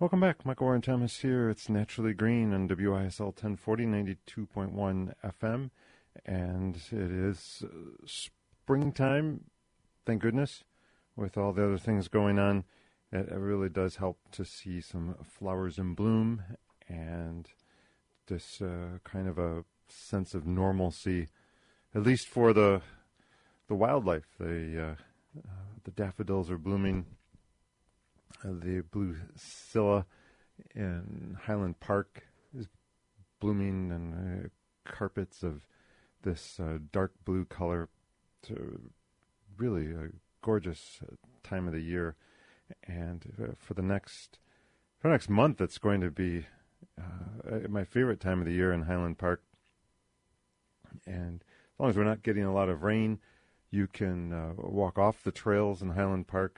Welcome back. Michael Warren Thomas here. It's Naturally Green on WISL 1040, 92.1 FM. And it is springtime, thank goodness, with all the other things going on. It really does help to see some flowers in bloom and this kind of a sense of normalcy, at least for the wildlife. The daffodils are blooming. The blue scilla in Highland Park is blooming, and carpets of this dark blue color. It's really a gorgeous time of the year. And for the next month, it's going to be my favorite time of the year in Highland Park. And as long as we're not getting a lot of rain, you can walk off the trails in Highland Park.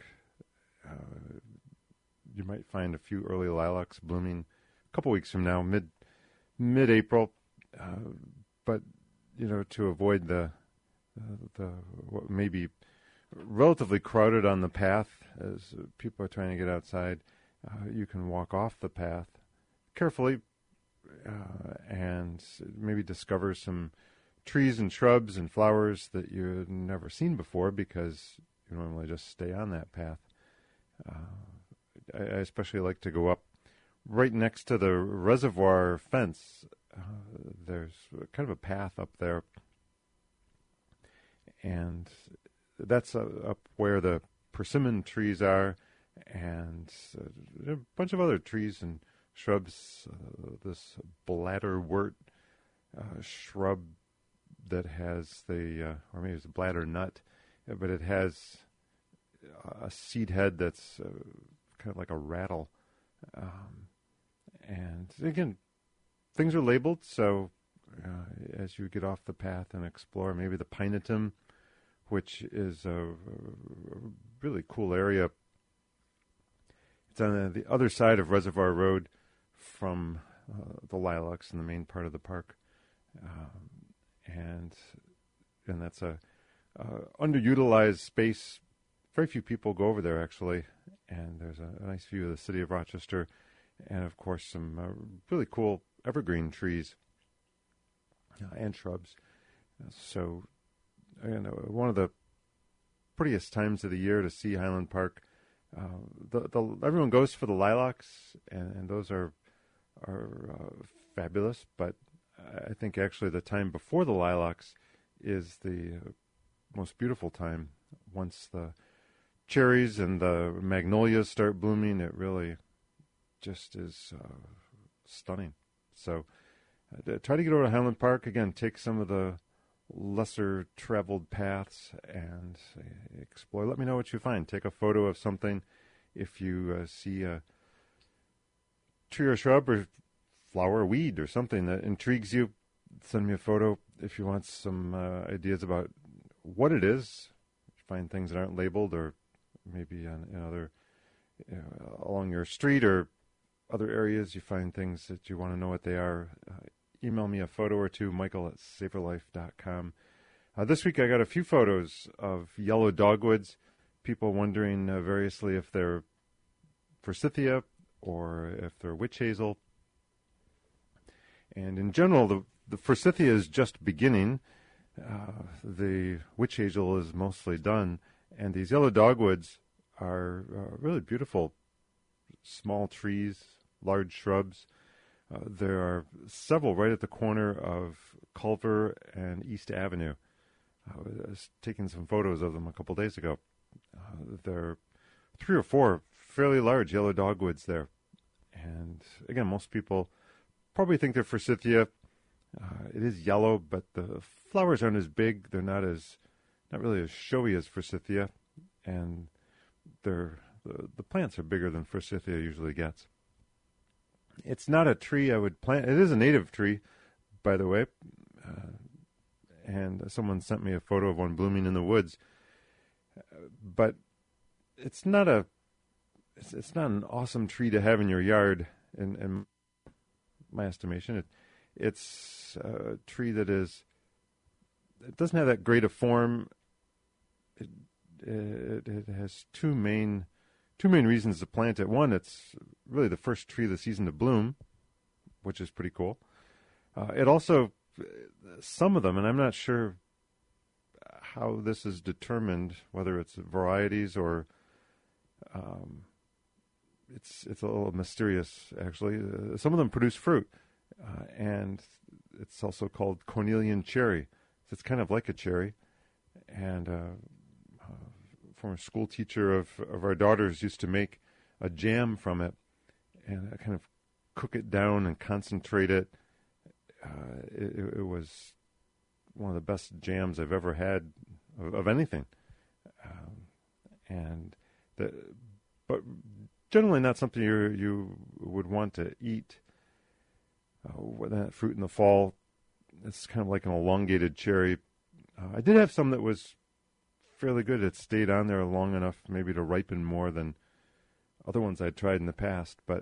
You might find a few early lilacs blooming a couple weeks from now, mid-April. But to avoid the what may be relatively crowded on the path as people are trying to get outside, you can walk off the path carefully and maybe discover some trees and shrubs and flowers that you've never seen before because you normally just stay on that path. I especially like to go up right next to the reservoir fence. There's kind of a path up there, and that's up where the persimmon trees are, and a bunch of other trees and shrubs. This bladderwort shrub that has or maybe it's a bladder nut, but it has a seed head that's kind of like a rattle. And again, things are labeled, so as you get off the path and explore, maybe the Pinetum, which is a really cool area. It's on the other side of Reservoir Road from the lilacs in the main part of the park. And that's a underutilized space. Very few people go over there, actually. And there's a nice view of the city of Rochester. And, of course, some really cool evergreen trees and shrubs. So, one of the prettiest times of the year to see Highland Park. Everyone goes for the lilacs, and those are fabulous. But I think actually the time before the lilacs is the most beautiful time. Once the cherries and the magnolias start blooming, it really just is stunning. So try to get over to Highland Park. Again, take some of the lesser traveled paths and explore. Let me know what you find. Take a photo of something. If you see a tree or shrub or flower or weed or something that intrigues you, send me a photo. If you want some ideas about what it is, find things that aren't labeled, or maybe in other along your street or other areas you find things that you want to know what they are. Email me a photo or two, michael@savorlife.com. This week I got a few photos of yellow dogwoods, people wondering variously if they're forsythia or if they're witch hazel. And in general, the forsythia is just beginning. The witch hazel is mostly done. And these yellow dogwoods are really beautiful, small trees, large shrubs. There are several right at the corner of Culver and East Avenue. I was taking some photos of them a couple days ago. There are 3 or 4 fairly large yellow dogwoods there. And again, most people probably think they're forsythia. It is yellow, but the flowers aren't as big. They're not really as showy as forsythia. And the plants are bigger than forsythia usually gets. It's not a tree I would plant. It is a native tree, by the way. And someone sent me a photo of one blooming in the woods. But it's not an awesome tree to have in your yard, in my estimation. It's a tree that it doesn't have that great a form. It has 2 main two main reasons to plant it. One, it's really the first tree of the season to bloom, which is pretty cool. It also, some of them, and I'm not sure how this is determined, whether it's varieties or it's a little mysterious, actually. Some of them produce fruit, and it's also called cornelian cherry. So it's kind of like a cherry. And former school teacher of our daughters used to make a jam from it and kind of cook it down and concentrate it. It was one of the best jams I've ever had of anything. But generally not something you would want to eat. That fruit in the fall, it's kind of like an elongated cherry. I did have some that was fairly good. It stayed on there long enough maybe to ripen more than other ones I'd tried in the past. But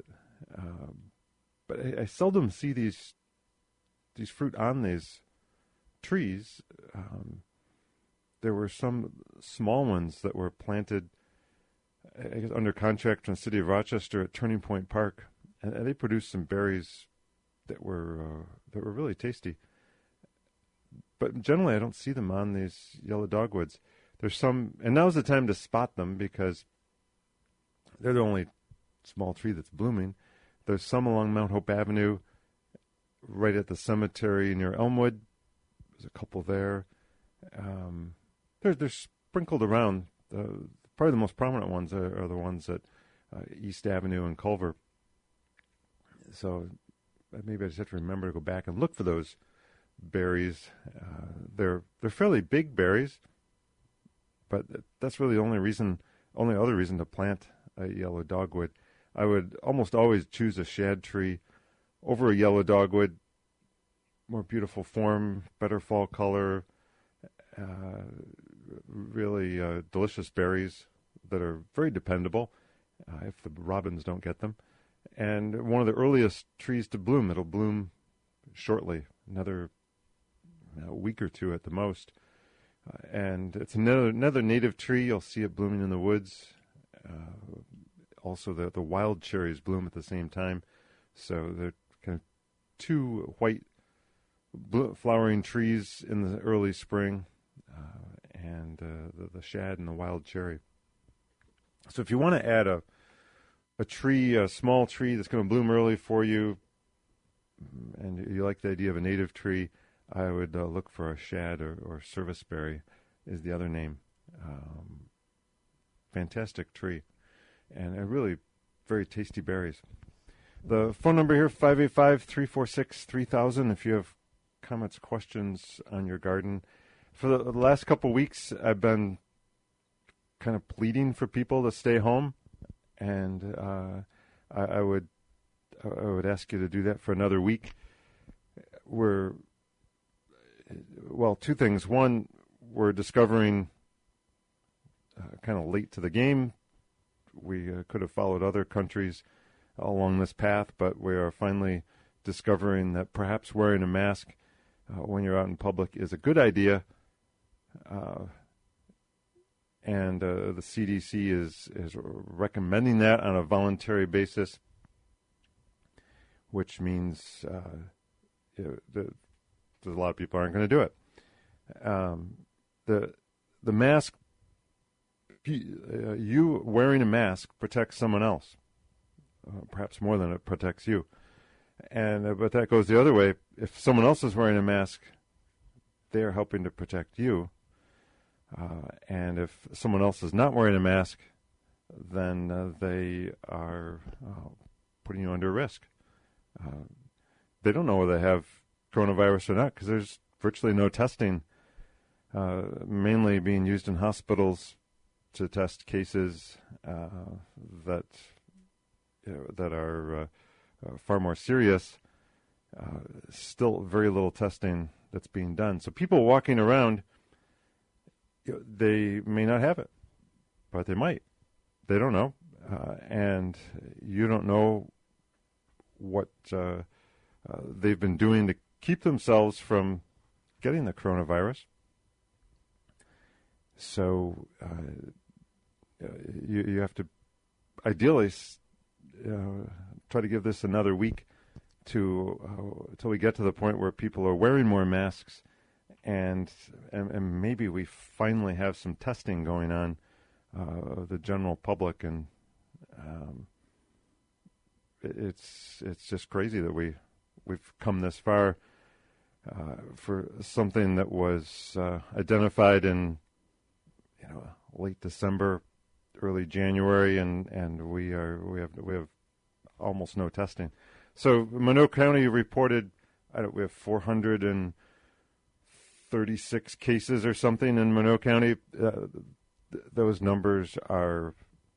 I seldom see these fruit on these trees. There were some small ones that were planted, I guess, under contract from the city of Rochester at Turning Point Park, and they produced some berries that were really tasty. But generally, I don't see them on these yellow dogwoods. There's some, and now's the time to spot them because they're the only small tree that's blooming. There's some along Mount Hope Avenue, right at the cemetery near Elmwood. There's a couple there. They're sprinkled around. Probably the most prominent ones are the ones at East Avenue and Culver. So maybe I just have to remember to go back and look for those berries. They're fairly big berries, but that's really the only other reason to plant a yellow dogwood. I would almost always choose a shad tree over a yellow dogwood. More beautiful form, better fall color, really delicious berries that are very dependable if the robins don't get them. And one of the earliest trees to bloom. It'll bloom shortly, another week or two at the most. And it's another native tree. You'll see it blooming in the woods. Also, the wild cherries bloom at the same time. So they're kind of two white flowering trees in the early spring, and the shad and the wild cherry. So if you want to add a small tree that's going to bloom early for you, and you like the idea of a native tree, I would look for a shad or serviceberry is the other name. Fantastic tree, and really very tasty berries. The phone number here, 585-346-3000, if you have comments, questions on your garden. For the last couple of weeks, I've been kind of pleading for people to stay home, and I would ask you to do that for another week. Two things. One, we're discovering kind of late to the game. We could have followed other countries along this path, but we are finally discovering that perhaps wearing a mask when you're out in public is a good idea. And the CDC is recommending that on a voluntary basis, which means there's a lot of people aren't going to do it. The mask, you wearing a mask protects someone else, perhaps more than it protects you. And but that goes the other way. If someone else is wearing a mask, they are helping to protect you. And if someone else is not wearing a mask, then they are putting you under risk. They don't know whether they have coronavirus or not because there's virtually no testing, mainly being used in hospitals to test cases that are far more serious. Still very little testing that's being done. So people walking around, they may not have it, but they might. They don't know. And you don't know what they've been doing to keep themselves from getting the coronavirus. So you have to ideally try to give this another week till we get to the point where people are wearing more masks, and maybe we finally have some testing going on of the general public, and it's just crazy that we've come this far for something that was identified in late December, early January, and we have almost no testing. So Monroe County reported we have 436 cases or something in Monroe County. Those numbers are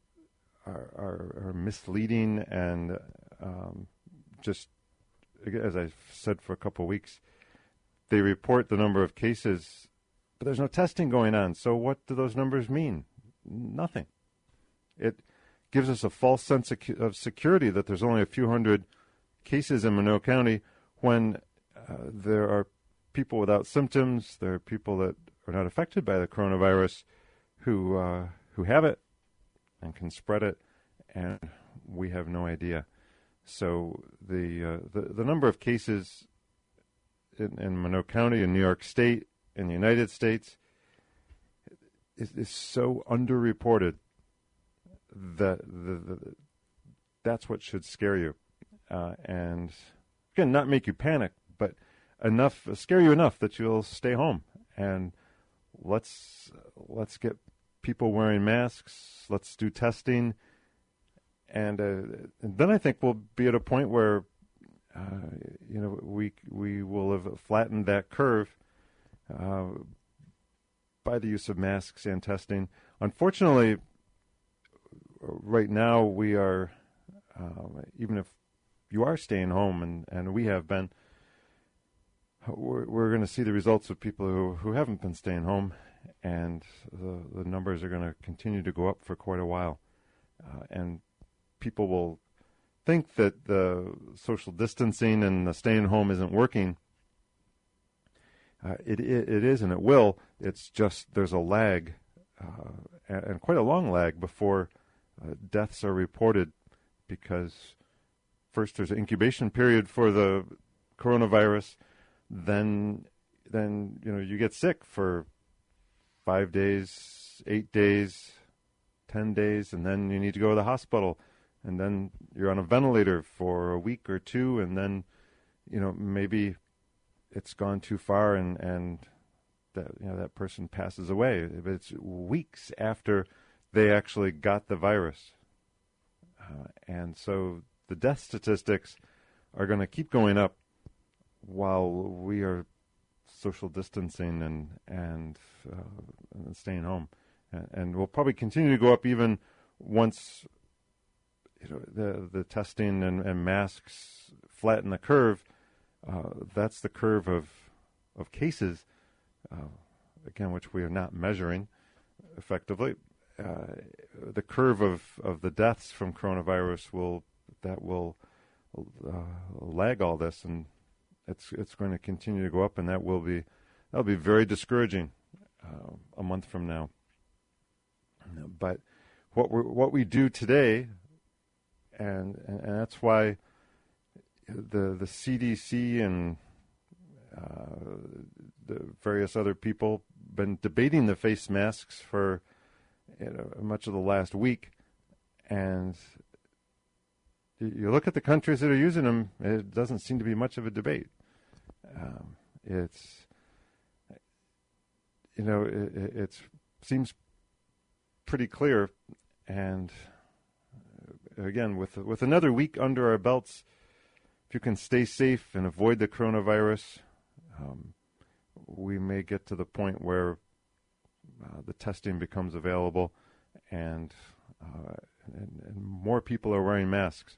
misleading, and just as I've said for a couple of weeks, they report the number of cases, but there's no testing going on. So what do those numbers mean? Nothing. It gives us a false sense of security that there's only a few hundred cases in Monroe County when there are people without symptoms. There are people that are not affected by the coronavirus who have it and can spread it, and we have no idea. So the number of cases in Monroe County, in New York State, in the United States is so underreported that that's what should scare you, and again, not make you panic, but scare you enough that you'll stay home. And let's get people wearing masks. Let's do testing, and then I think we'll be at a point where we will have flattened that curve by the use of masks and testing. Unfortunately, right now we are, even if you are staying home, and we have been, we're going to see the results of people who haven't been staying home, and the numbers are going to continue to go up for quite a while. And people will think that the social distancing and the staying home isn't working. It is, and it will. It's just there's a lag, and quite a long lag before deaths are reported, because first there's an incubation period for the coronavirus, then you get sick for 5 days, 8 days, 10 days, and then you need to go to the hospital, and then you're on a ventilator for a week or two, and then maybe it's gone too far, and that person passes away. It's weeks after they actually got the virus, and so the death statistics are going to keep going up while we are social distancing and staying home, and will probably continue to go up even once the testing and masks flatten the curve. That's the curve of cases, again, which we are not measuring effectively. The curve of the deaths from coronavirus will lag all this, and it's going to continue to go up, and that'll be very discouraging a month from now. But what we do today, and that's why the CDC and the various other people been debating the face masks for much of the last week, and you look at the countries that are using them, it doesn't seem to be much of a debate. It seems pretty clear, and again, with another week under our belts, if you can stay safe and avoid the coronavirus, we may get to the point where the testing becomes available, and more people are wearing masks.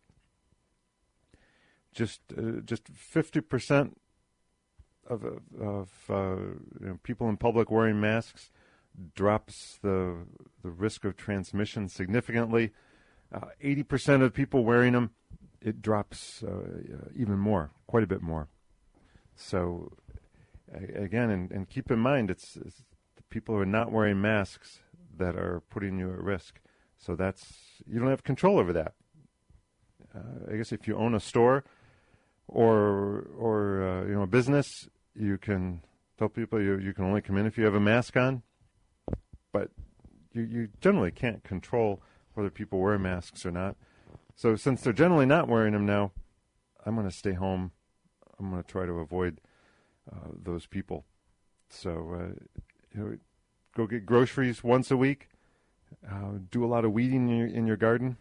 Just 50% of people in public wearing masks drops the risk of transmission significantly. 80% of people wearing them, it drops even more, quite a bit more. So again, and keep in mind, it's the people who are not wearing masks that are putting you at risk. So you don't have control over that. I guess if you own a store or a business, you can tell people you can only come in if you have a mask on, but you generally can't control whether people wear masks or not. So since they're generally not wearing them now, I'm going to stay home. I'm going to try to avoid those people. So go get groceries once a week. Do a lot of weeding in your garden.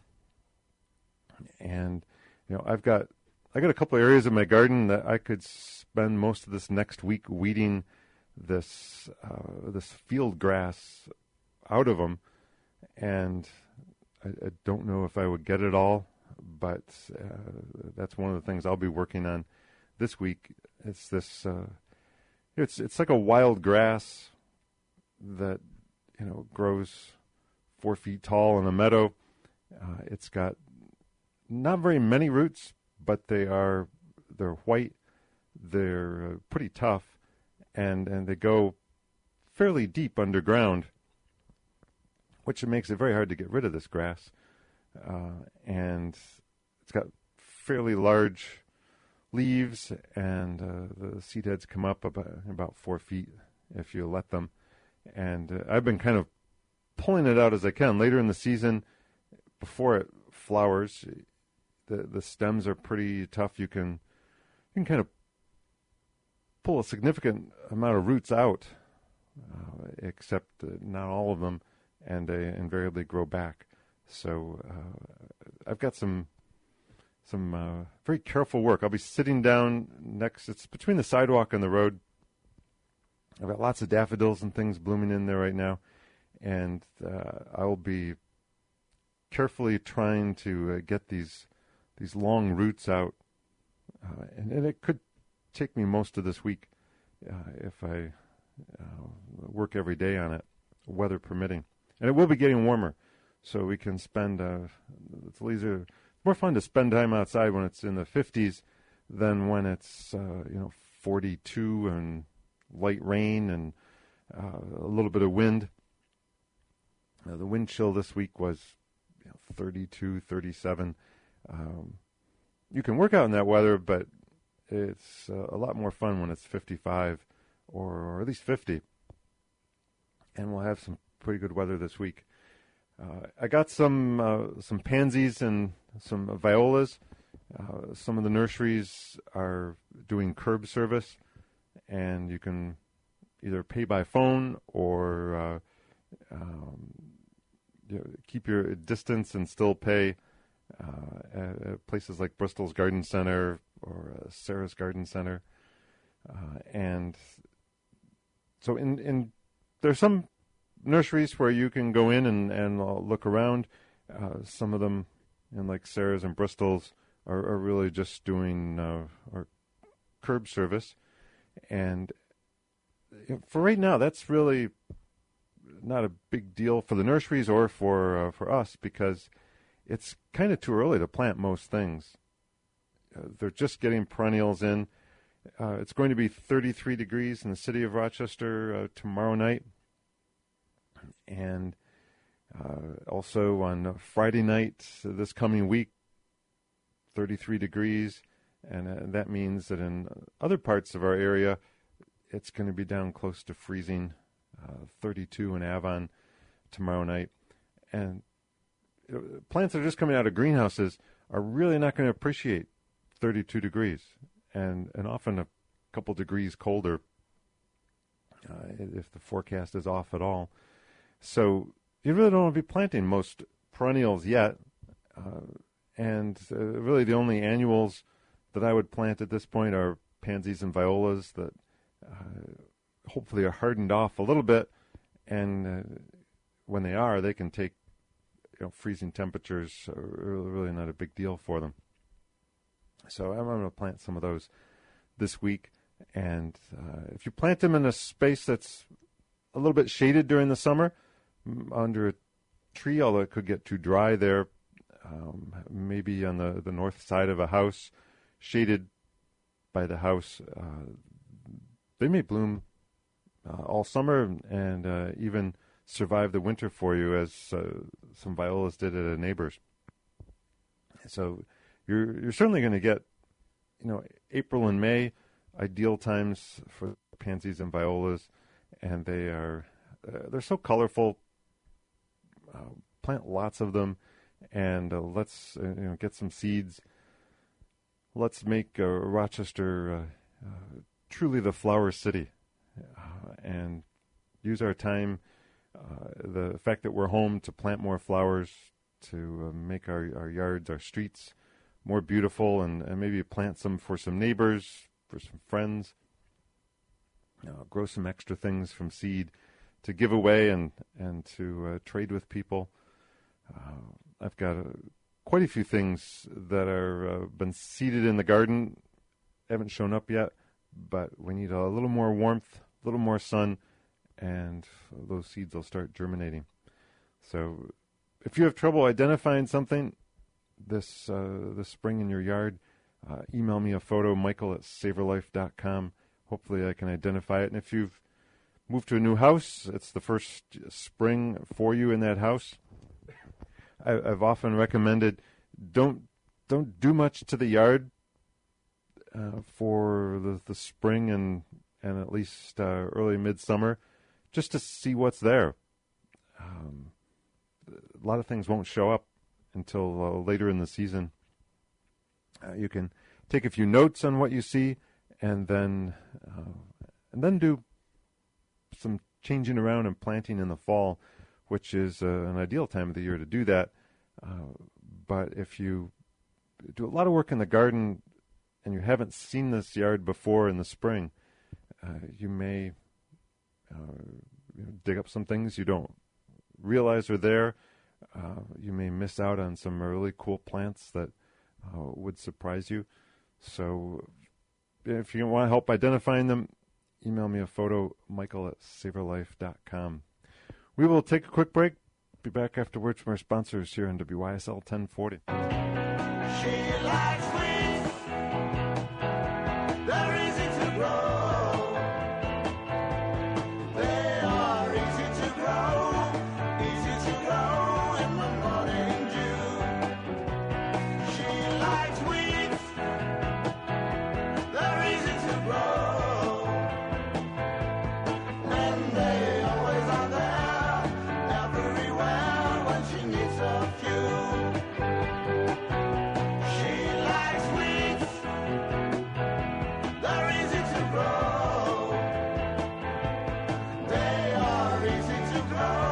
And I got a couple of areas of my garden that I could spend most of this next week weeding this field grass out of them, and I don't know if I would get it all, but that's one of the things I'll be working on this week. It's this it's like a wild grass that grows 4 feet tall in a meadow. It's got not very many roots, but they're white. They're pretty tough, and they go fairly deep underground, which makes it very hard to get rid of this grass. And it's got fairly large leaves, and the seed heads come up about 4 feet if you let them. And I've been kind of pulling it out as I can. Later in the season, before it flowers, the stems are pretty tough. You can kind of pull a significant amount of roots out, except not all of them, and they invariably grow back. So I've got some very careful work. I'll be sitting down it's between the sidewalk and the road. I've got lots of daffodils and things blooming in there right now, and I will be carefully trying to get these long roots out, and it could take me most of this week if I work every day on it, weather permitting. And it will be getting warmer, so we can spend. It's more fun to spend time outside when it's in the 50s than when it's 42 and light rain and a little bit of wind. The wind chill this week was 32, 37. You can work out in that weather, but it's a lot more fun when it's 55 or at least 50. And we'll have some pretty good weather this week. I got some pansies and some violas. Some of the nurseries are doing curb service, and you can either pay by phone or keep your distance and still pay at places like Bristol's Garden Center or Sarah's Garden Center. And so there's some nurseries where you can go in and look around. Some of them, like Sarah's and Bristol's, are really just doing our curb service. And for right now, that's really not a big deal for the nurseries or for us, because it's kind of too early to plant most things. They're just getting perennials in. It's going to be 33 degrees in the city of Rochester tomorrow night. And also on Friday night this coming week, 33 degrees. And that means that in other parts of our area, it's going to be down close to freezing, 32 in Avon tomorrow night. And plants that are just coming out of greenhouses are really not going to appreciate 32 degrees, and often a couple degrees colder if the forecast is off at all. So you really don't want to be planting most perennials yet, and really the only annuals that I would plant at this point are pansies and violas that hopefully are hardened off a little bit, and when they are, they can take freezing temperatures are really not a big deal for them. So I'm going to plant some of those this week. And if you plant them in a space that's a little bit shaded during the summer, under a tree, although it could get too dry there, maybe on the north side of a house, shaded by the house, they may bloom all summer and even survive the winter for you, as some violas did at a neighbor's. So you're certainly going to get, April and May, ideal times for pansies and violas, and they're so colorful. Plant lots of them, and let's get some seeds. Let's make Rochester truly the flower city, and use our time, the fact that we're home, to plant more flowers, to make our yards, our streets more beautiful, and maybe plant some for some neighbors, for some friends. Grow some extra things from seed to give away and to trade with people. I've got quite a few things that are been seeded in the garden, haven't shown up yet, but we need a little more warmth, a little more sun, and those seeds will start germinating. So if you have trouble identifying something this spring in your yard, email me a photo, michael@savorlife.com. Hopefully I can identify it. And if you've moved to a new house, it's the first spring for you in that house, I've often recommended don't do much to the yard for the spring and at least early midsummer, just to see what's there. A lot of things won't show up until later in the season. You can take a few notes on what you see, and then do some changing around and planting in the fall, which is an ideal time of the year to do that. But if you do a lot of work in the garden and you haven't seen this yard before in the spring, you may dig up some things you don't realize are there. You may miss out on some really cool plants that would surprise you. So if you want help identifying them, email me a photo, michael@savorlife.com. We will take a quick break. Be back afterwards from our sponsors here on WYSL 1040. She likes weeds. They're easy to grow. They are easy to grow in the morning dew. She likes weeds. They're easy to grow, and they always are there, everywhere when she needs a few. She likes weeds. They're easy to grow. They are easy to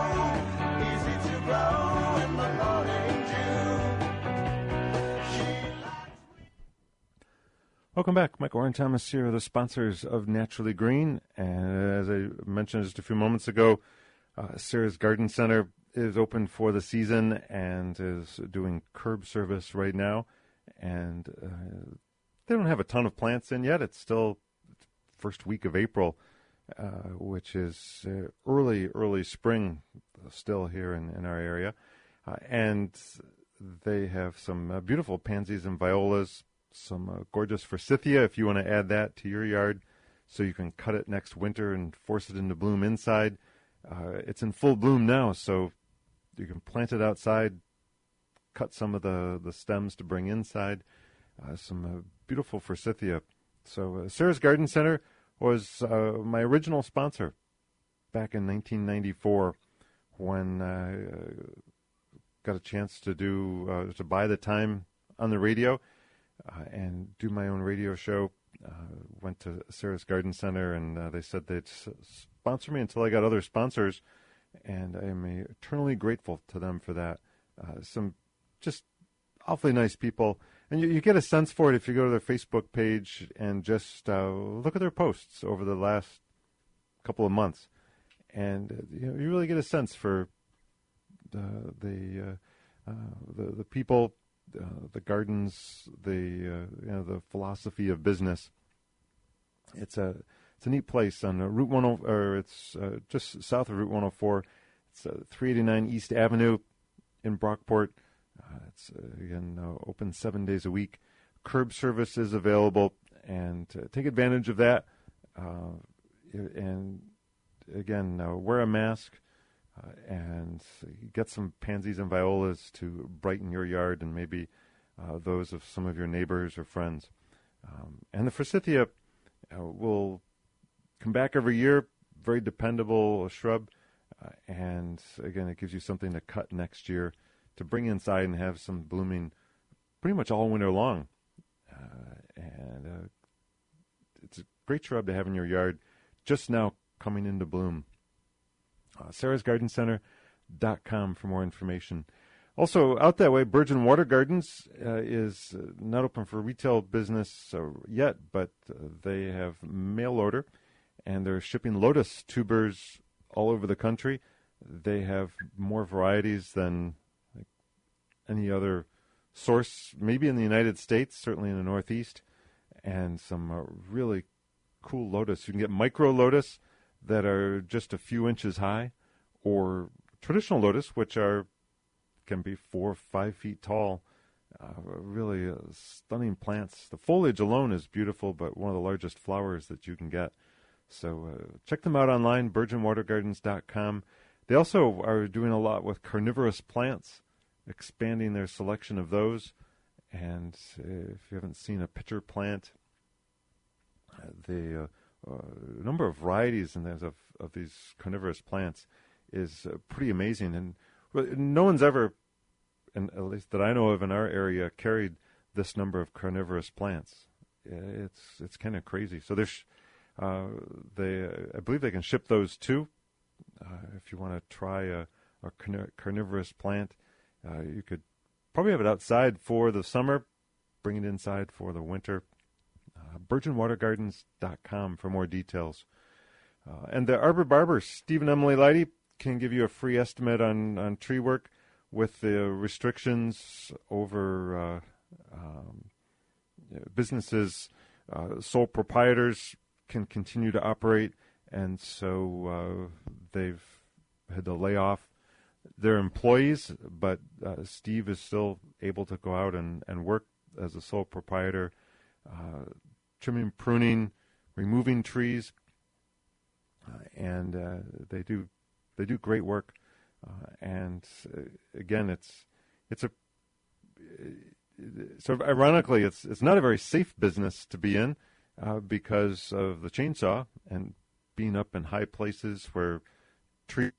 grow in the morning dew. She likes weeds. Welcome back. Michael Warren Thomas here, the sponsors of Naturally Green. And as I mentioned just a few moments ago, Sarah's Garden Center is open for the season and is doing curb service right now. And they don't have a ton of plants in yet. It's still first week of April, which is early spring still here in our area. And they have some beautiful pansies and violas, some gorgeous forsythia if you want to add that to your yard so you can cut it next winter and force it into bloom inside. It's in full bloom now, so you can plant it outside, cut some of the stems to bring inside. Some beautiful forsythia. So Sarah's Garden Center was my original sponsor back in 1994 when I got a chance to to buy the time on the radio and do my own radio show. Went to Sarah's Garden Center, and they said they'd sponsor me until I got other sponsors, and I am eternally grateful to them for that. Some just awfully nice people, and you get a sense for it if you go to their Facebook page and just look at their posts over the last couple of months, and you really get a sense for the people, the gardens, the philosophy of business. It's a neat place on Route 104, or it's just south of Route 104. It's 389 East Avenue in Brockport. It's again open 7 days a week. Curb service is available, and take advantage of that. And again, wear a mask. and get some pansies and violas to brighten your yard and maybe those of some of your neighbors or friends. And the forsythia will come back every year, very dependable shrub, and again, it gives you something to cut next year to bring inside and have some blooming pretty much all winter long. And it's a great shrub to have in your yard, just now coming into bloom. sarahsgardencenter.com for more information. Also, out that way, Burgeon Water Gardens is not open for retail business yet, but they have mail order, and they're shipping lotus tubers all over the country. They have more varieties than any other source, maybe in the United States, certainly in the Northeast, and some really cool lotus. You can get micro lotus that are just a few inches high, or traditional lotus, which can be 4 or 5 feet tall. Really stunning plants. The foliage alone is beautiful, but one of the largest flowers that you can get. So check them out online, BurgeonWaterGardens.com. They also are doing a lot with carnivorous plants, expanding their selection of those. And if you haven't seen a pitcher plant, the number of varieties and of these carnivorous plants is pretty amazing. And no one's ever, and at least that I know of in our area, carried this number of carnivorous plants. It's kind of crazy. So there's, I believe they can ship those too. If you want to try a carnivorous plant, you could probably have it outside for the summer, bring it inside for the winter. BurgeonWaterGardens.com for more details. And the Arbor Barber, Steve and Emily Leidy, can give you a free estimate on tree work with the restrictions over businesses. Sole proprietors can continue to operate, and so they've had to lay off their employees, but Steve is still able to go out and work as a sole proprietor, trimming, pruning, removing trees, and they do great work. And again, it's a sort of ironically, it's not a very safe business to be in because of the chainsaw and being up in high places where trees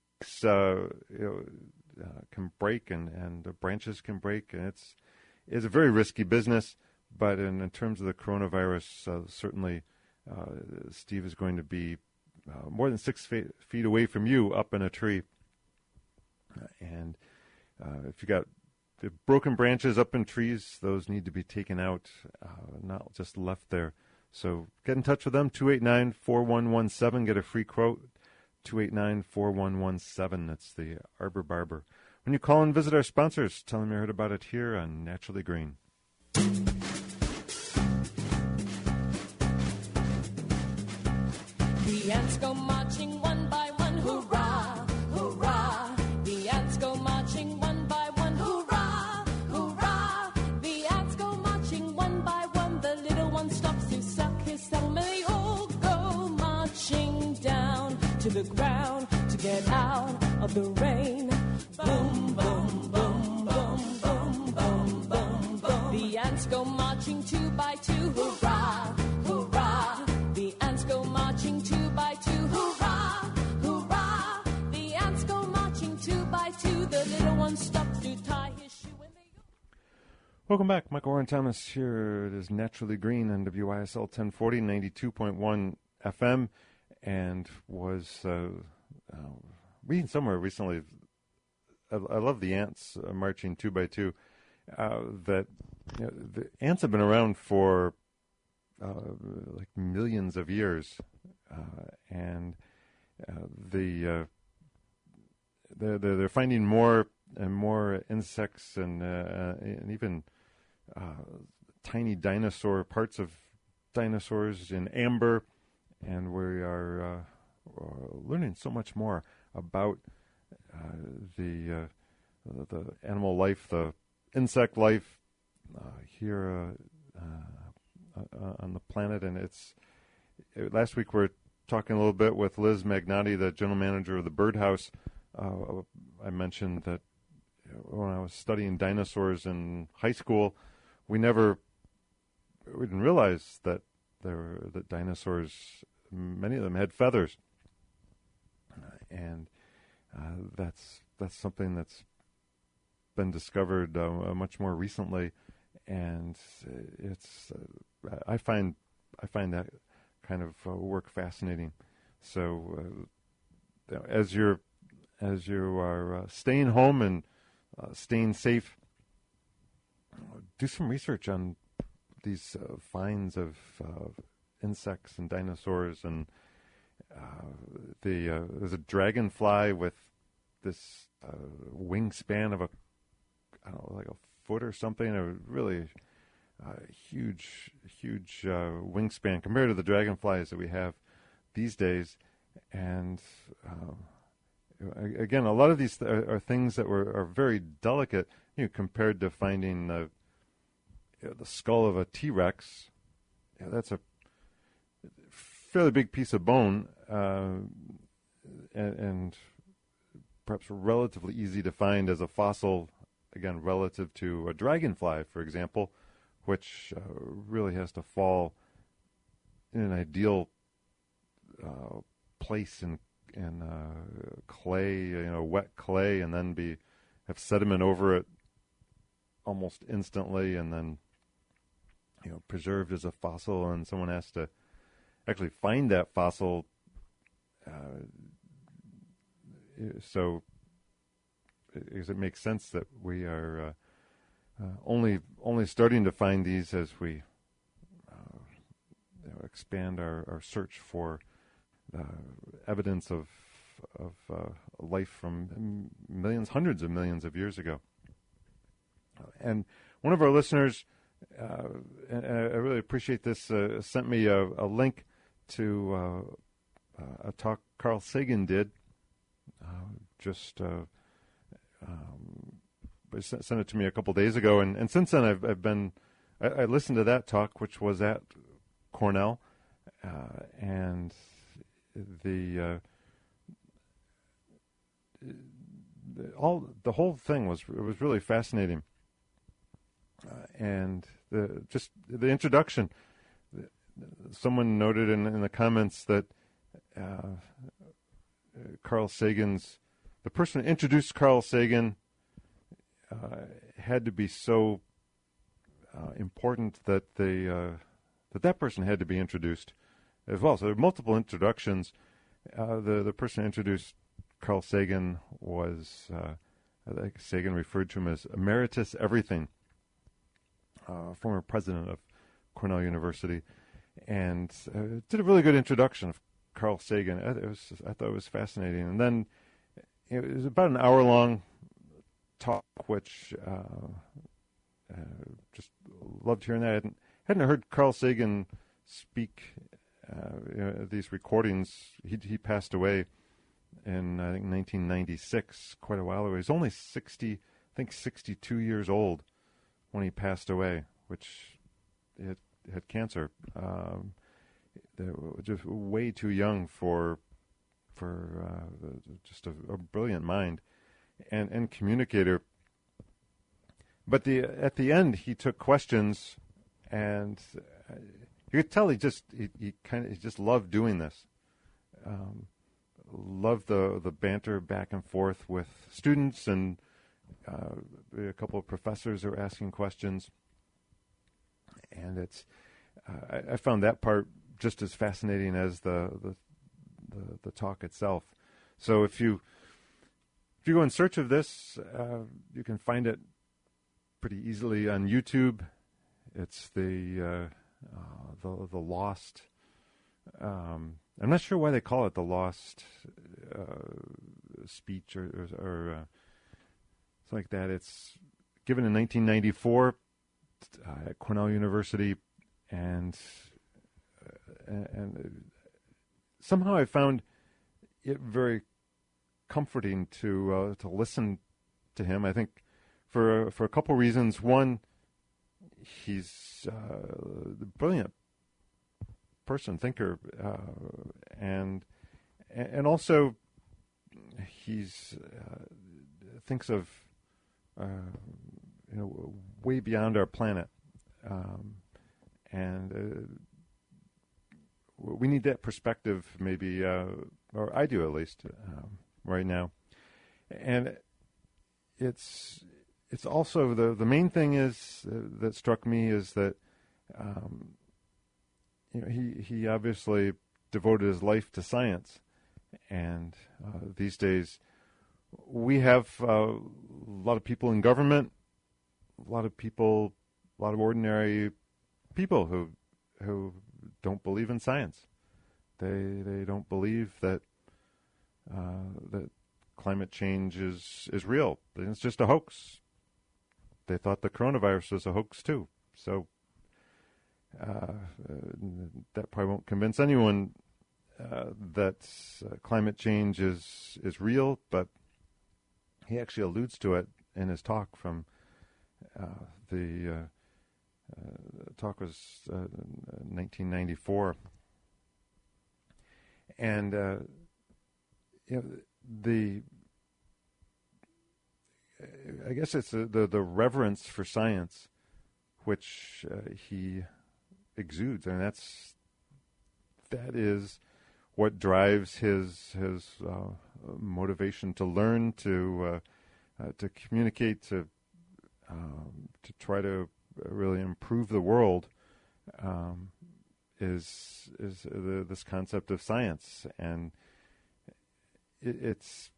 can break and the branches can break, and it's a very risky business. But in terms of the coronavirus, certainly Steve is going to be more than 6 feet away from you up in a tree. And if you got the broken branches up in trees, those need to be taken out, not just left there. So get in touch with them, 289-4117. Get a free quote, 289-4117. That's the Arbor Barber. When you call and visit our sponsors, tell them you heard about it here on Naturally Green. The ants go marching one by one, hurrah, hurrah. The ants go marching one by one, hurrah, hurrah. The ants go marching one by one. The little one stops to suck his thumb. They all go marching down to the ground to get out of the rain. Boom, boom, boom, boom, boom, boom, boom, boom. The ants go marching 2 by 2, hurrah, hurrah. The ants go marching 2 by 2, hurrah, hurrah. The ants go marching 2 by 2. The little one stops to tie his shoe and they go. Welcome back. Michael Warren Thomas here. It is Naturally Green on WYSL 1040, 92.1 FM, and was reading somewhere recently. I love the ants marching 2 by 2. That the ants have been around for like millions of years, and they're finding more and more insects and even tiny dinosaur parts of dinosaurs in amber, and we are learning so much more about the animal life, the insect life here on the planet. And last week we were talking a little bit with Liz Magnotti, the general manager of the Birdhouse, I mentioned that when I was studying dinosaurs in high school, we didn't realize that that dinosaurs, many of them had feathers, and that's something that's been discovered much more recently, and it's I find that kind of work fascinating. So as you are staying home and staying safe, do some research on these finds of insects and dinosaurs, and there's a dragonfly with this wingspan of like a foot or something, a really huge wingspan compared to the dragonflies that we have these days. And again, a lot of these are things that are very delicate, compared to finding the skull of a T-Rex. That's a fairly big piece of bone, and perhaps relatively easy to find as a fossil, again, relative to a dragonfly, for example, which really has to fall in an ideal place in clay, wet clay, and then have sediment over it almost instantly, and then preserved as a fossil, and someone has to actually find that fossil. So it makes sense that we are only starting to find these as we expand our search for evidence of life from hundreds of millions of years ago. And one of our listeners, and I really appreciate this, sent me a link to a talk Carl Sagan did. Sent it to me a couple days ago, and since then I listened to that talk, which was at Cornell, and the whole thing was really fascinating, and the introduction. Someone noted in the comments that Carl Sagan's, the person who introduced Carl Sagan had to be so important that that person had to be introduced as well. So there are multiple introductions. The person who introduced Carl Sagan was, I think Sagan referred to him as Emeritus Everything, former president of Cornell University, and did a really good introduction of Carl Sagan. I thought it was fascinating. And then it was about an hour-long talk, which just loved hearing that. I hadn't heard Carl Sagan speak these recordings. He passed away in, I think, 1996, quite a while ago. He was only 62 years old when he passed away, which had cancer. Just way too young for just a brilliant mind and communicator. But at the end, he took questions, and you could tell he just loved doing this. Loved the banter back and forth with students, and a couple of professors are asking questions, and I found that part just as fascinating as the talk itself. So if you go in search of this, you can find it pretty easily on YouTube. It's the Lost. I'm not sure why they call it the Lost speech or something like that. It's given in 1994 at Cornell University, and somehow I found it very comforting to listen to him. I think for a couple reasons. One, he's a brilliant person, thinker, and also he's thinks of way beyond our planet, and we need that perspective, maybe, or I do at least, right now. And it's also the main thing is that struck me is that he obviously devoted his life to science, and these days we have a lot of people in government, a lot of ordinary people who don't believe in science. They don't believe that that climate change is real. It's just a hoax. They thought the coronavirus was a hoax too. So that probably won't convince anyone that climate change is real, but he actually alludes to it in his talk from the talk was 1994. And I guess it's the reverence for science which he exudes, and that is what drives his motivation to learn, to communicate, to try to really improve the world. Is this concept of science, and it's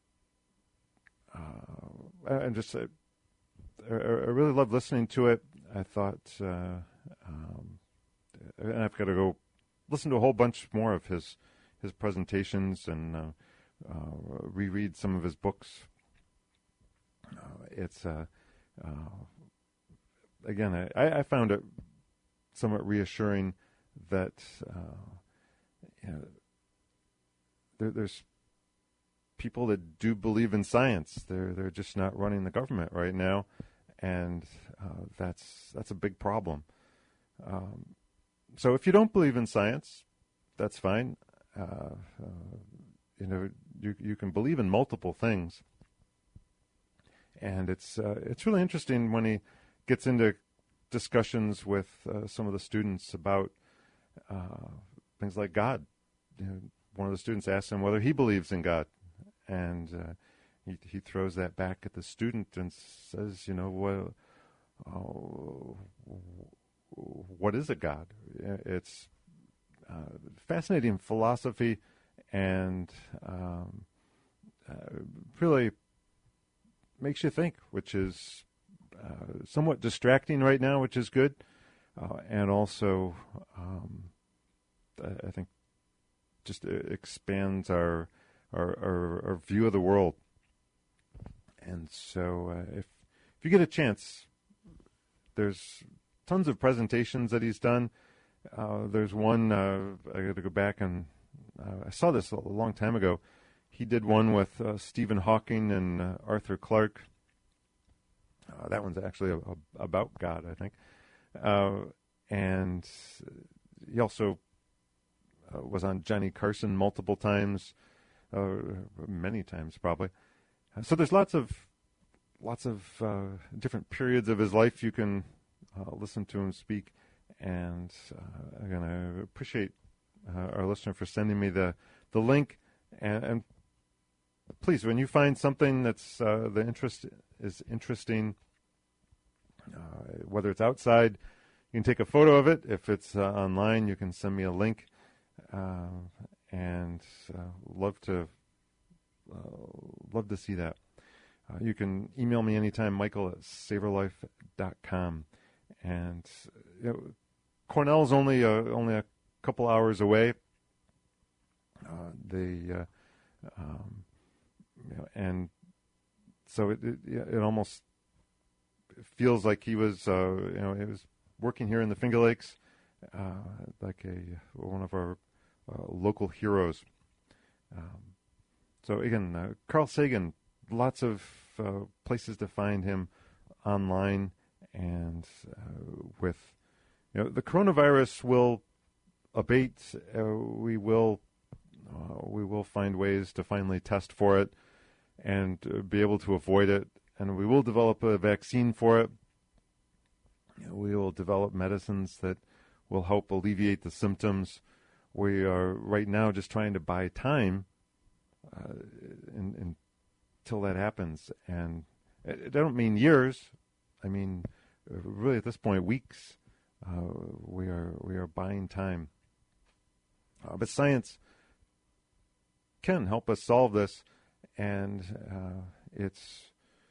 I'm just I really love listening to it. I thought, and I've got to go listen to a whole bunch more of his presentations and reread some of his books. It's again, I found it somewhat reassuring that there's people that do believe in science. They're just not running the government right now, and that's a big problem. So if you don't believe in science, that's fine. You can believe in multiple things, and it's really interesting when he gets into discussions with some of the students about things like God. One of the students asks him whether he believes in God, and he throws that back at the student and says, what is a God? It's fascinating philosophy, and really makes you think, which is somewhat distracting right now, which is good, and also I think just expands our view of the world. And so if you get a chance, there's tons of presentations that he's done. There's one, I got to go back and I saw this a long time ago. He did one with Stephen Hawking and Arthur Clarke. That one's actually about God, I think. And he also was on Johnny Carson multiple times, many times probably. So there's lots of different periods of his life you can listen to him speak. And again, I appreciate our listener for sending me the link. And please, when you find something that's the interest is interesting, whether it's outside, you can take a photo of it. If it's online, you can send me a link. And love to see that. You can email me anytime, michael@savorlife.com. And Cornell's only a couple hours away. And so it almost feels like he was he was working here in the Finger Lakes, like one of our local heroes. So again, Carl Sagan, lots of places to find him online, and with the coronavirus will abate. We will we will find ways to finally test for it and be able to avoid it. And we will develop a vaccine for it. We will develop medicines that will help alleviate the symptoms. We are right now just trying to buy time until that happens. And I don't mean years. I mean, really at this point, weeks. We are buying time. But science can help us solve this, and it's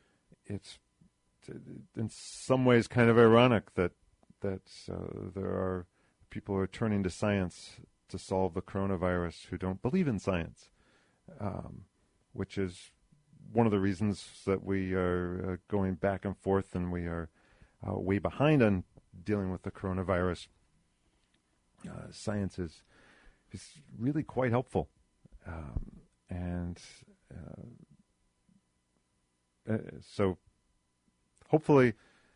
in some ways kind of ironic that there are people who are turning to science to solve the coronavirus who don't believe in science, which is one of the reasons that we are going back and forth, and we are way behind on dealing with the coronavirus. Science is really quite helpful, and so hopefully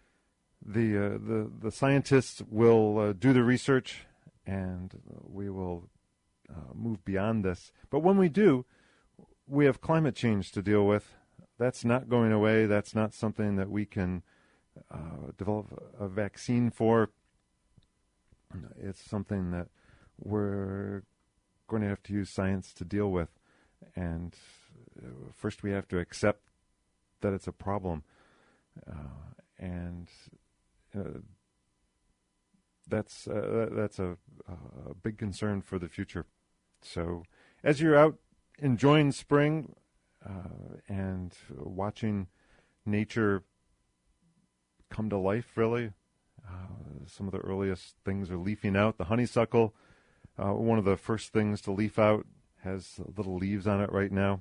the scientists will do the research, and we will move beyond this. But when we do, we have climate change to deal with. That's not going away. That's not something that we can develop a vaccine for. It's something that we're going to have to use science to deal with. And first we have to accept that it's a problem. And that's a big concern for the future. So as you're out enjoying spring and watching nature come to life, really, some of the earliest things are leafing out. The honeysuckle, one of the first things to leaf out, has little leaves on it right now.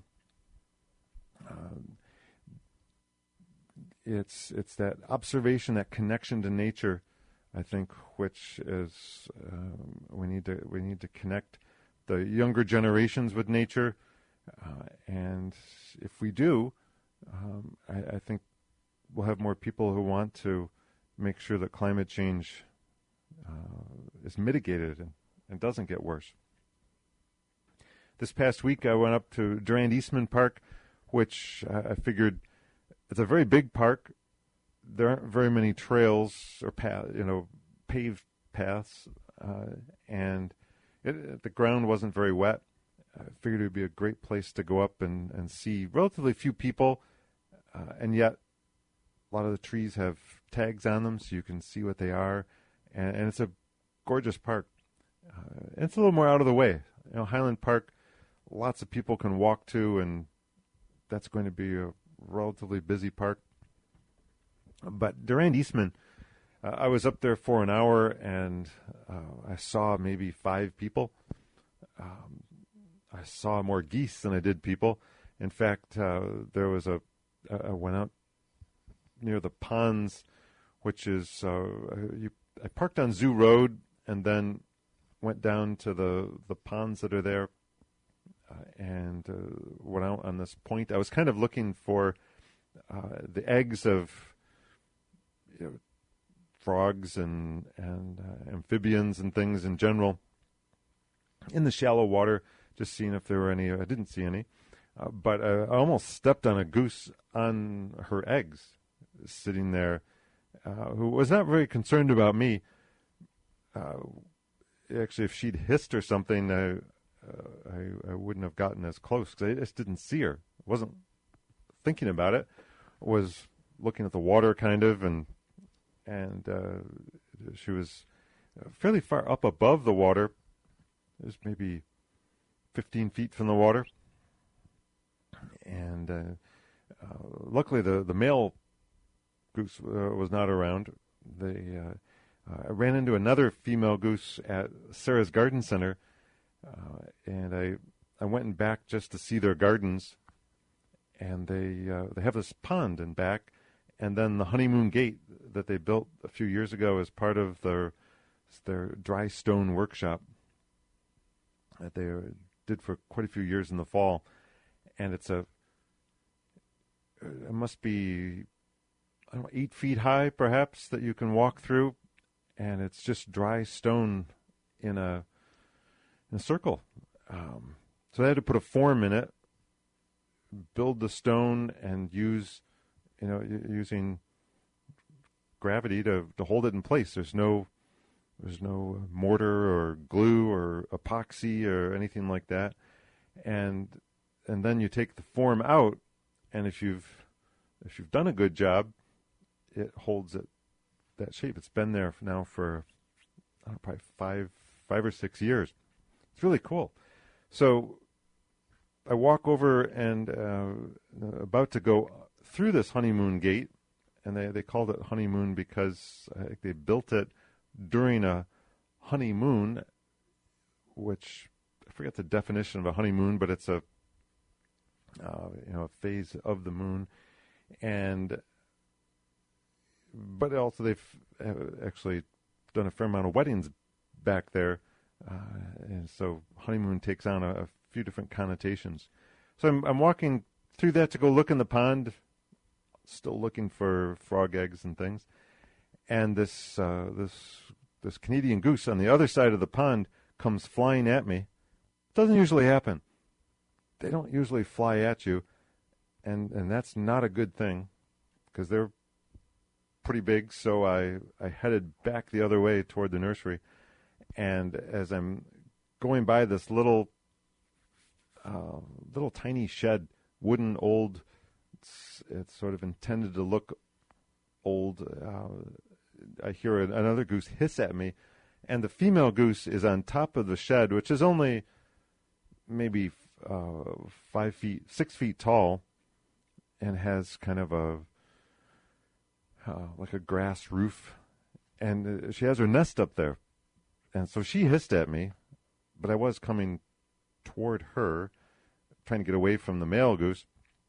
It's that observation, that connection to nature, I think, which is we need to connect the younger generations with nature, and if we do, I think we'll have more people who want to make sure that climate change is mitigated and doesn't get worse. This past week, I went up to Durand Eastman Park, which I figured it's a very big park. There aren't very many trails or paved paths, and the ground wasn't very wet. I figured it would be a great place to go up and see relatively few people, and yet a lot of the trees have tags on them so you can see what they are, and it's a gorgeous park. And it's a little more out of the way. Highland Park, lots of people can walk to, and that's going to be a relatively busy park. But Durand Eastman, I was up there for an hour, and I saw maybe 5 people. I saw more geese than I did people. In fact, there was I went out near the ponds, which is, I parked on Zoo Road and then went down to the ponds that are there, and went out on this point. I was kind of looking for the eggs of frogs and amphibians and things in general in the shallow water, just seeing if there were any. I didn't see any, but I almost stepped on a goose on her eggs, sitting there, who was not very concerned about me. Actually, if she'd hissed or something, I wouldn't have gotten as close, because I just didn't see her. I wasn't thinking about it. I was looking at the water, kind of, and she was fairly far up above the water. It was maybe 15 feet from the water. And luckily, the male goose was not around. I ran into another female goose at Sarah's Garden Center, and I went in back just to see their gardens. And they have this pond in back, and then the Honeymoon Gate that they built a few years ago as part of their dry stone workshop that they did for quite a few years in the fall. And it must be, I don't know, 8 feet high perhaps, that you can walk through, and it's just dry stone in a circle. So they had to put a form in it, build the stone, and use, using gravity to hold it in place. There's no mortar or glue or epoxy or anything like that. And then you take the form out, and if you've done a good job, it holds that shape. It's been there now for probably five or 6 years. It's really cool. So I walk over and about to go through this honeymoon gate, and they called it honeymoon because I think they built it during a honeymoon, which I forget the definition of a honeymoon, but it's a phase of the moon, but also they've actually done a fair amount of weddings back there, and so honeymoon takes on a few different connotations. So I'm walking through that to go look in the pond, still looking for frog eggs and things, and this Canadian goose on the other side of the pond comes flying at me. Doesn't usually happen. They don't usually fly at you, and that's not a good thing because they're pretty big. So I headed back the other way toward the nursery, and as I'm going by this little tiny shed, wooden, old, it's sort of intended to look old, I hear another goose hiss at me, and the female goose is on top of the shed, which is only maybe 6 feet tall, and has kind of like a grass roof, and she has her nest up there, and so she hissed at me, but I was coming toward her, trying to get away from the male goose,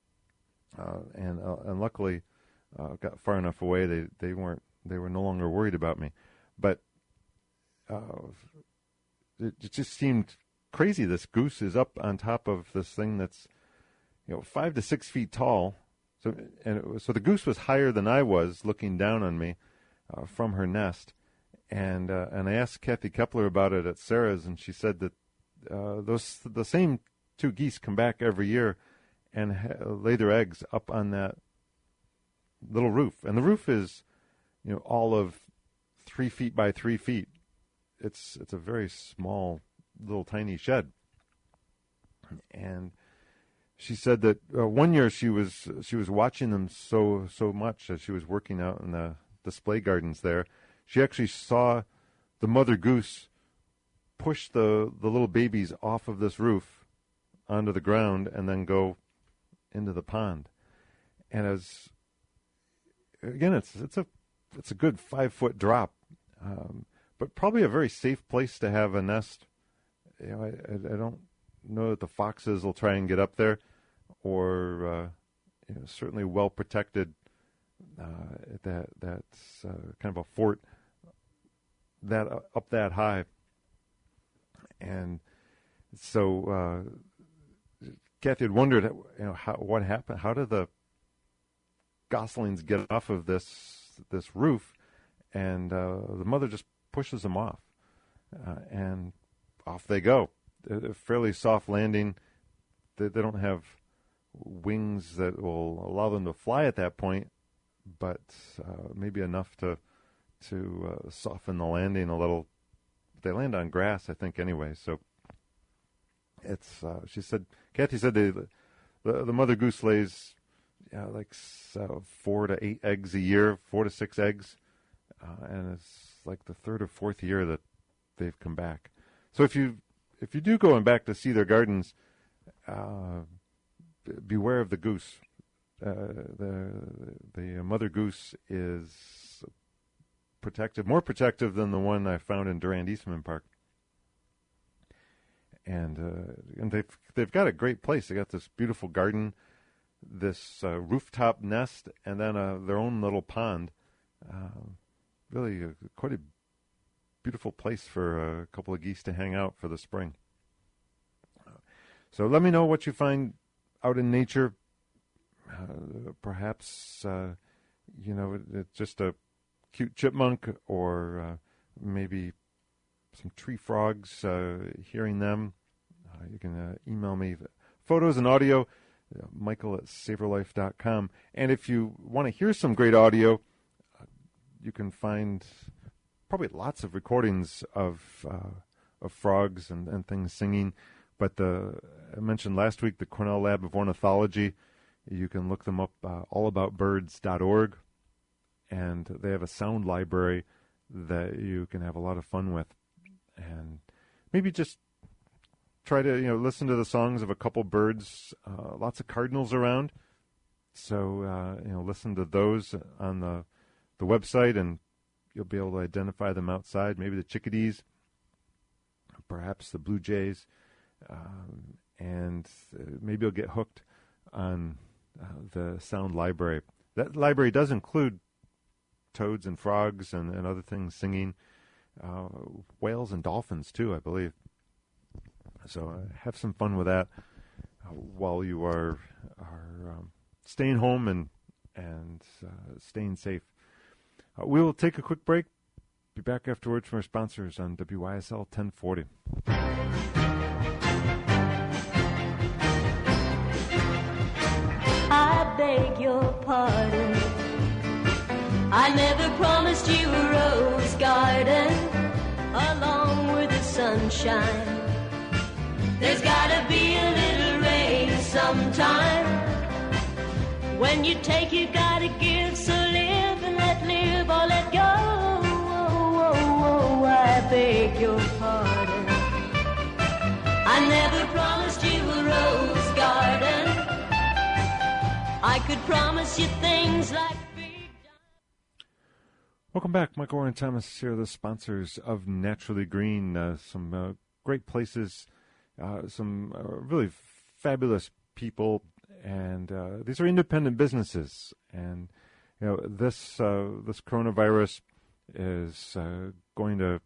and luckily got far enough away. They were no longer worried about me, but it just seemed crazy. This goose is up on top of this thing that's 5 to 6 feet tall. So the goose was higher than I was, looking down on me from her nest, and I asked Kathy Kepler about it at Sarah's, and she said that the same two geese come back every year and lay their eggs up on that little roof, and the roof is all of 3 feet by 3 feet. It's a very small, little tiny shed, and she said that one year she was watching them so much as she was working out in the display gardens there. She actually saw the mother goose push the little babies off of this roof onto the ground and then go into the pond. And it's a good 5 foot drop, but probably a very safe place to have a nest. I don't know that the foxes will try and get up there, or certainly well protected. That's kind of a fort that up that high, and so Kathy had wondered, what happened? How did the goslings get off of this roof? And the mother just pushes them off, and off they go. A fairly soft landing. They don't have wings that will allow them to fly at that point, but maybe enough to soften the landing a little. They land on grass, I think, anyway. So it's. Kathy said the mother goose lays 4 to 8 eggs a year, 4 to 6 eggs, and it's like the 3rd or 4th year that they've come back. So if you do go back to see their gardens, beware of the goose. The mother goose is more protective than the one I found in Durand Eastman Park. And they've got a great place. They got this beautiful garden, this rooftop nest, and then their own little pond. Really quite a beautiful place for a couple of geese to hang out for the spring. So let me know what you find out in nature. Perhaps it's just a cute chipmunk, or maybe some tree frogs. Hearing them, You can email me photos and audio, Michael@savorlife.com. And if you want to hear some great audio, you can find probably lots of recordings of frogs and things singing. But I mentioned last week the Cornell Lab of Ornithology. You can look them up, allaboutbirds.org, and they have a sound library that you can have a lot of fun with. And maybe just try to listen to the songs of a couple birds. Lots of cardinals around, so listen to those on the website, and you'll be able to identify them outside. Maybe the chickadees, perhaps the blue jays, and maybe you'll get hooked on the sound library. That library does include toads and frogs and other things singing, whales and dolphins too, I believe. So have some fun with that while you are staying home and staying safe. We will take a quick break. Be back afterwards from our sponsors on WYSL 1040. I beg your pardon. I never promised you a rose garden along with the sunshine. There's gotta be a little rain sometime. When you take, you gotta give. So live and let live or let go. I beg your pardon. I never promised you a rose garden. I could promise you things like big. Welcome back. Michael Warren Thomas here, the sponsors of Naturally Green. Some great places, some really fabulous people, and these are independent businesses. And this coronavirus is going to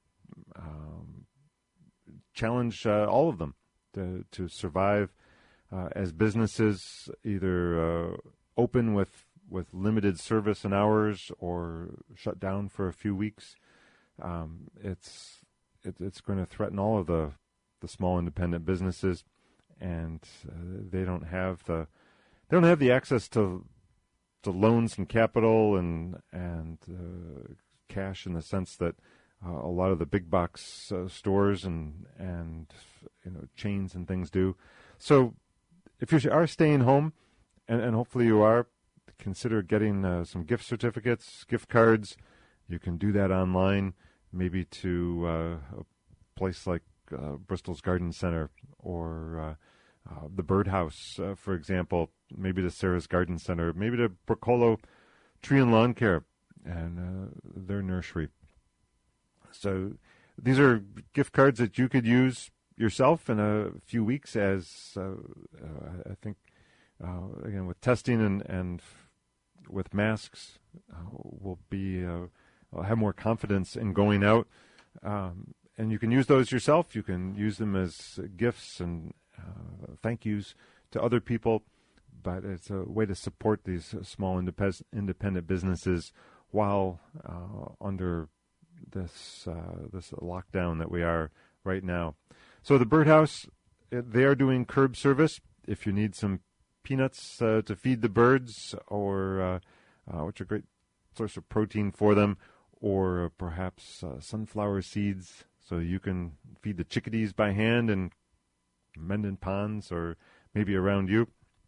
challenge all of them to survive as businesses, either open with limited service and hours or shut down for a few weeks. It's going to threaten all of the small independent businesses, and they don't have the access to loans and capital and cash, in the sense that a lot of the big box stores and chains and things do. So if you are staying home, and hopefully you are, consider getting some gift certificates, gift cards. You can do that online, maybe to a place like Bristol's Garden Center or the Birdhouse, for example, maybe to Sarah's Garden Center, maybe to Bracolo Tree and Lawn Care and their nursery. So these are gift cards that you could use yourself in a few weeks, as I think, again, with testing and with masks, we'll have more confidence in going out. And you can use those yourself. You can use them as gifts and thank yous to other people. But it's a way to support these small independent businesses while under this lockdown that we are right now. So the Birdhouse, they are doing curb service. If you need some peanuts to feed the birds, or which are a great source of protein for them, or perhaps sunflower seeds, so you can feed the chickadees by hand in Mendon Ponds or maybe around you.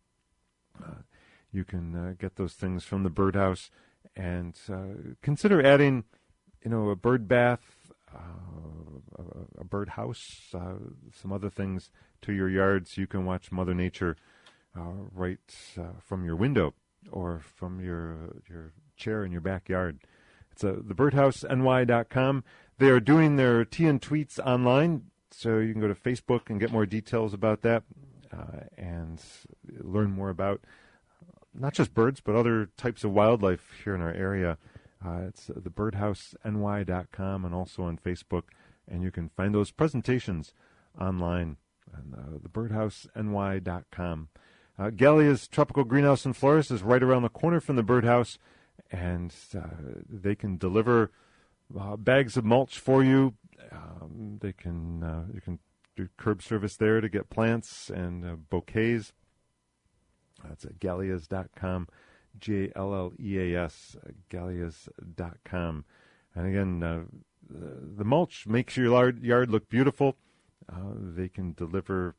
You can get those things from the Birdhouse, and consider adding, a bird bath, a birdhouse, some other things to your yard, so you can watch Mother Nature right from your window or from your chair in your backyard. It's thebirdhouseny.com. They are doing their tea and tweets online, so you can go to Facebook and get more details about that and learn more about not just birds, but other types of wildlife here in our area. It's thebirdhouseny.com and also on Facebook, and you can find those presentations online on thebirdhouseny.com. Gallia's Tropical Greenhouse and Florist is right around the corner from the Birdhouse, and they can deliver bags of mulch for you. You can do curb service there to get plants and bouquets. That's at Gallias.com, Galleas, Gallias.com. And again, the mulch makes your yard look beautiful. They can deliver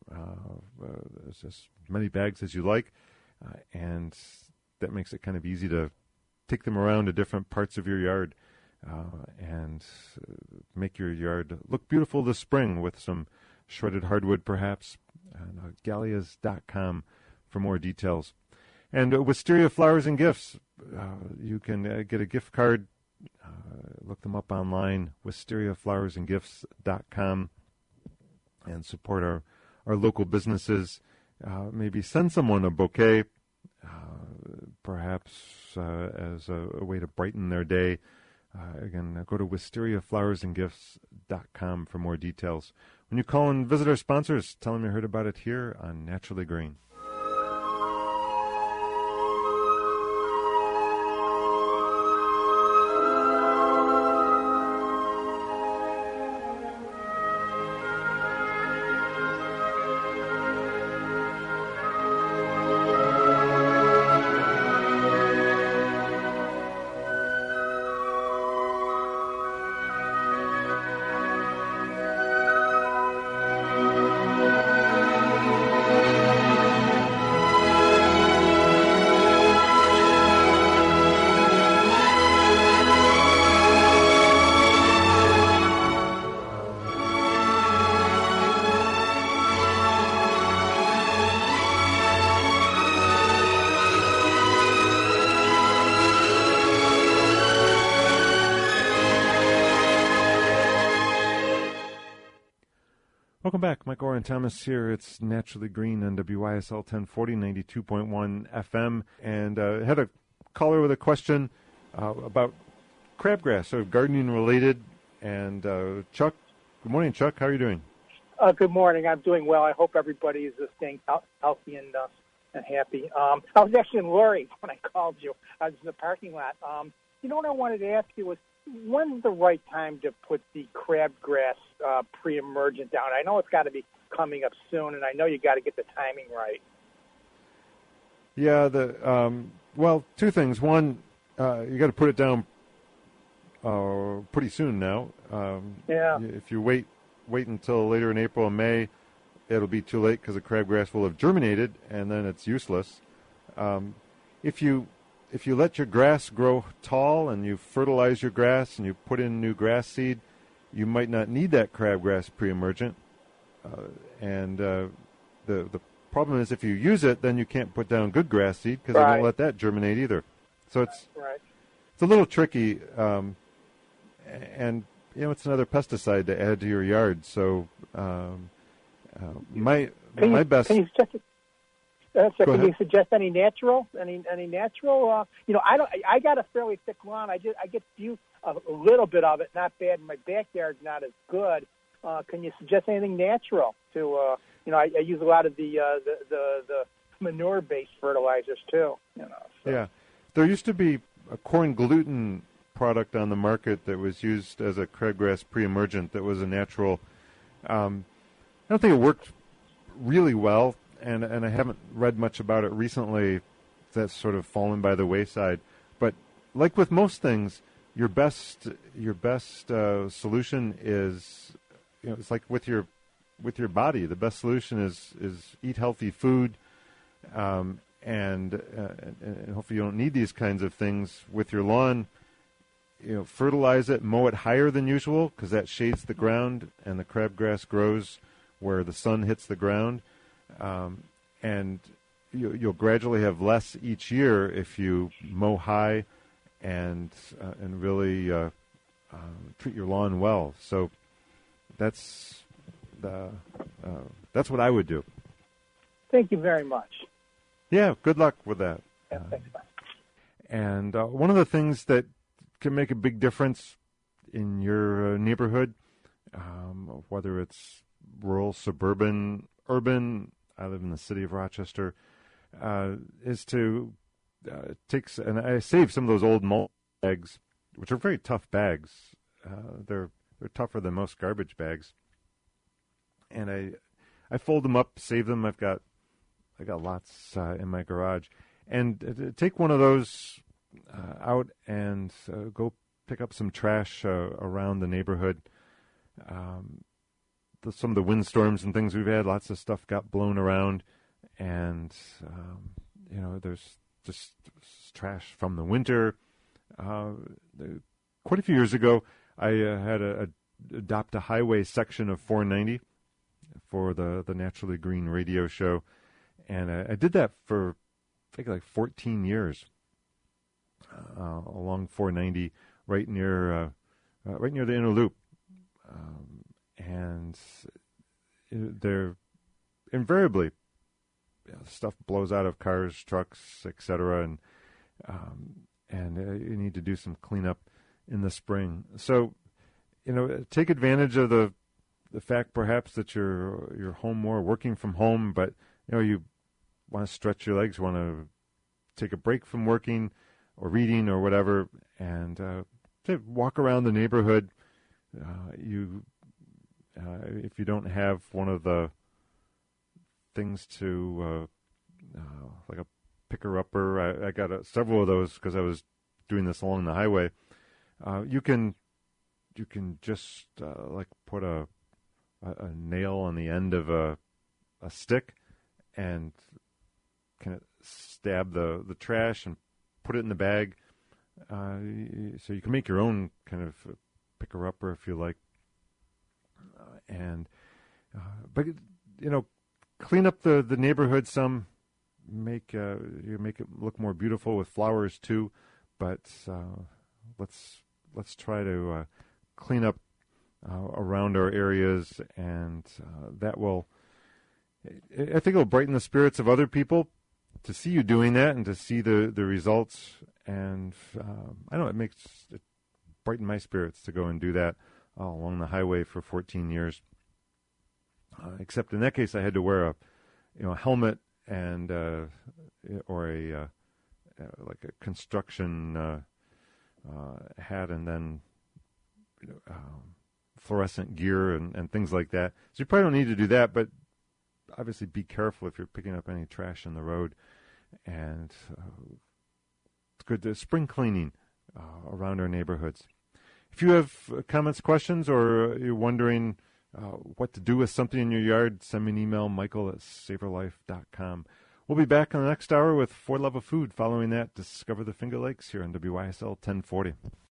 as many bags as you like, and that makes it kind of easy to take them around to different parts of your yard and make your yard look beautiful this spring with some shredded hardwood, perhaps. And Gallias.com for more details. And Wisteria Flowers and Gifts, you can get a gift card. Look them up online, wisteriaflowersandgifts.com, and support our local businesses. Maybe send someone a bouquet, perhaps as a way to brighten their day. Again, go to wisteriaflowersandgifts.com for more details. When you call and visit our sponsors, tell them you heard about it here on Naturally Green. Welcome back. Mike Oren Thomas here. It's Naturally Green on WYSL 1040, 92.1 FM. And had a caller with a question about crabgrass, so gardening related. And Chuck, good morning, Chuck. How are you doing? Good morning. I'm doing well. I hope everybody is staying healthy and happy. I was actually in Lurie when I called you. I was in the parking lot. You know what I wanted to ask you was, when's the right time to put the crabgrass pre-emergent down? I know it's got to be coming up soon, and I know you got to get the timing right. Yeah, well, two things. One, you got to put it down pretty soon now. Yeah. If you wait until later in April and May, it'll be too late because the crabgrass will have germinated, and then it's useless. If you let your grass grow tall and you fertilize your grass and you put in new grass seed, you might not need that crabgrass pre-emergent. And the problem is if you use it, then you can't put down good grass seed because they won't let that germinate either. So it's a little tricky. And, it's another pesticide to add to your yard. So my best... Can you suggest can you suggest any natural? Any natural? I got a fairly thick lawn. I get a little bit of it, not bad. My backyard's not as good. Can you suggest anything natural to? I use a lot of the manure-based fertilizers too. So. Yeah, there used to be a corn gluten product on the market that was used as a crabgrass pre-emergent that was a natural. I don't think it worked really well. And I haven't read much about it recently. That's sort of fallen by the wayside. But like with most things, your best solution is, it's like with your body. The best solution is eat healthy food, and hopefully you don't need these kinds of things with your lawn. Fertilize it, mow it higher than usual because that shades the ground, and the crabgrass grows where the sun hits the ground. And you'll gradually have less each year if you mow high and really treat your lawn well. So that's what I would do. Thank you very much. Yeah, good luck with that. Yeah, thanks. Bye. And one of the things that can make a big difference in your neighborhood, whether it's rural, suburban, urban, I live in the city of Rochester, is to and I save some of those old mulch bags, which are very tough bags. They're tougher than most garbage bags. and I fold them up, save them. I got lots in my garage, and take one of those out and go pick up some trash around the neighborhood. Some of the windstorms and things we've had, lots of stuff got blown around, and there's just trash from the winter. Quite a few years ago, I had adopt a highway section of 490 for the Naturally Green radio show, and I did that for I think like 14 years along 490, right near the inner loop, and there invariably stuff blows out of cars, trucks, etc., and you need to do some cleanup in the spring. So, take advantage of the fact perhaps that you're home more, working from home, but you want to stretch your legs, want to take a break from working or reading or whatever, and walk around the neighborhood. If you don't have one of the things to like a picker-upper, I got several of those because I was doing this along the highway. You can just like put a nail on the end of a stick and kind of stab the trash and put it in the bag. So you can make your own kind of picker-upper if you like. But clean up the neighborhood some, make it look more beautiful with flowers too. But let's try to clean up around our areas, and that will, I think, it'll brighten the spirits of other people to see you doing that and to see the results. And I know it brighten my spirits to go and do that along the highway for 14 years. Except in that case, I had to wear a helmet and or a like a construction hat, and then fluorescent gear and things like that. So you probably don't need to do that, but obviously be careful if you're picking up any trash in the road. And it's good to spring cleaning around our neighborhoods. If you have comments, questions, or you're wondering what to do with something in your yard, send me an email, michael@savorlife.com. We'll be back in the next hour with For Love of Food. Following that, Discover the Finger Lakes here on WYSL 1040.